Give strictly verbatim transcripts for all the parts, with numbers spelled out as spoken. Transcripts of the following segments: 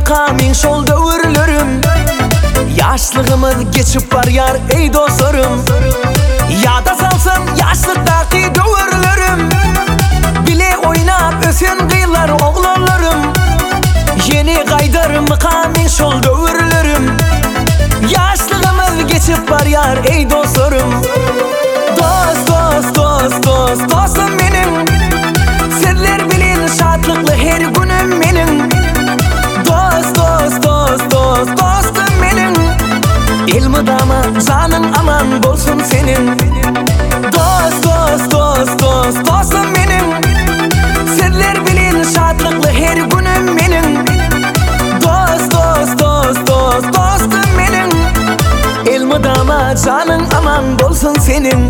mıkamin şol döwürlerim. Yaşlığımız geçip var yar ey dostlarım. Yada salsam yaşlıktaki döwürlerim. Bile oynap ösen kıylar oğlanlarım. Yeni gaydar mıkamin şol döwürlerim. Yaşlığımız geçip var yar ey dostlarım. Dost dost dost dost dostum benim. Sizler bilin şatlıklı her günüm benim. Dost dost dost dost dostum benim. İlmi dama canın aman bolsun senin. Dost dost dost dost dostum benim. Sizler bilin şatlıklı her günüm benim. Dost dost dost dost dostum benim. İlmi dama canın aman bolsun senin.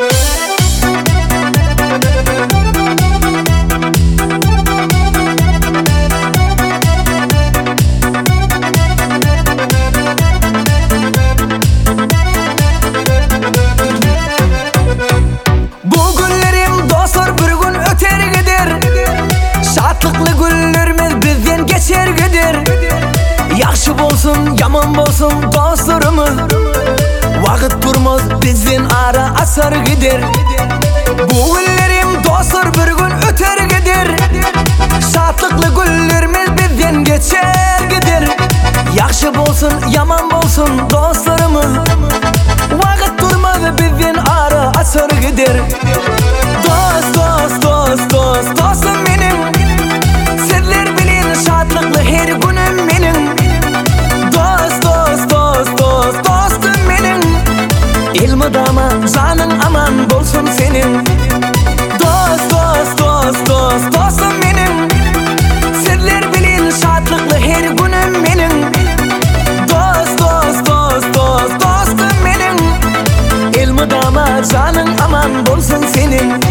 Yaxşı bolsun, yaman bolsun dostlarımız. Vaqt durmaz bizden ara asar gider. Bu günlerim dostlar bir gün öter gider. Şatlıklı günlerimiz bizden geçer gider. Yaxşı bolsun, yaman bolsun dostlarımız. Vaqt durmaz bizden ara asar gider. Dost dost dost dost dostum benim. Sizler bilin şatlıklı her günüm benim. Dost dost dost dost dostum benim. İlmi dama canın aman bolsun senin. Dost dost dost dost dostum benim. Sizler bilin şatlıklı her günüm benim. Dost dost dost dost dostum benim. İlmi dama canın aman bolsun senin.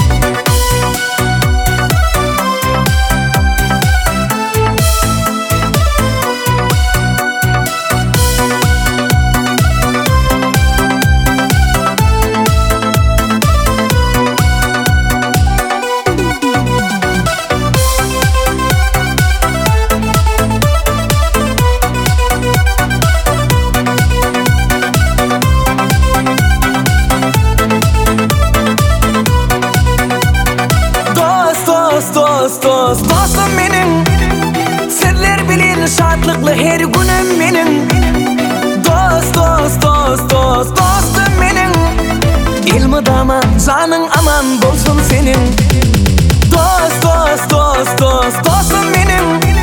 Dost dost dostum benim. Sizler bilin şatlıklı her günüm benim. Dost dost dost dost dostum benim. İlmi dama canın aman bolsun senin. Dost dost dost dost dostum benim.